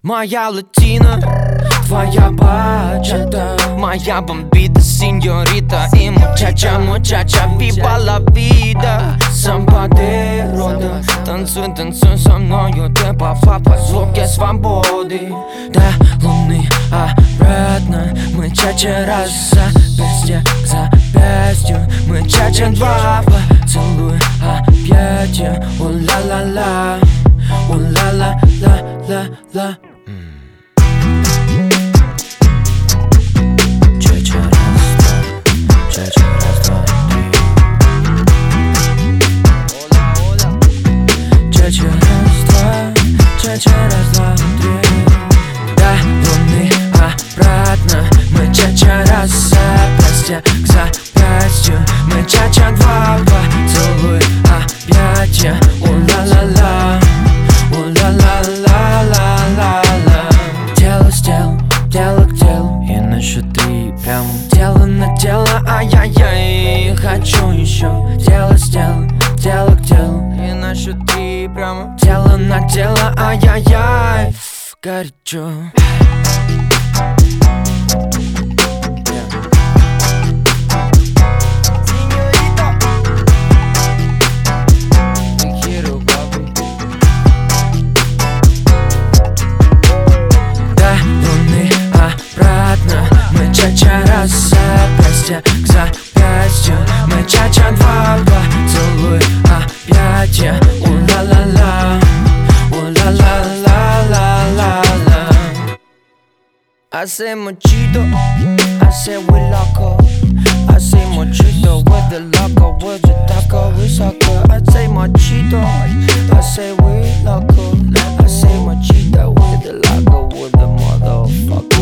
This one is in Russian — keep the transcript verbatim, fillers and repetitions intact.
Моя латина, твоя бачата, моя бомбита, сеньорита и мучача, мучача, вива ла вида. Самба де рода, танцуй, танцуй со мною, ты попа по звуке свободы. До луны обратно, мы чача раз запястье к запястью, мы чача два, поцелуй объятия, у-ла-ла-ла, у-ла-ла-ла-ла-ла. Чача раз, два, чача раз, два, три. Чача раз, два, чача раз, два, три. До луны обратно, мы чача раз запястье к запястью, мы чача два, поцелуй объятия, у-ла-ла-ла, у-ла-ла-ла-ла-ла-ла. Тело с телом, тело к телу, и на счет три прямо тело на тело, ай-яй-яй. Хочу еще тело с телом, тело к телу, и на счет три прямо тело на тело, ай-яй-яй. Горячо. Мы чача раз запястье к запястью, мы чача два, поцелуй объятия, у-ла-ла-ла, у-ла-ла-ла-ла-ла-ла. Hacemos chido, hacemos loco, hacemos chido with the loco, with the taco, we sucker. Hacemos chido, hacemos loco, hacemos chido with the loco, with the motherfucker.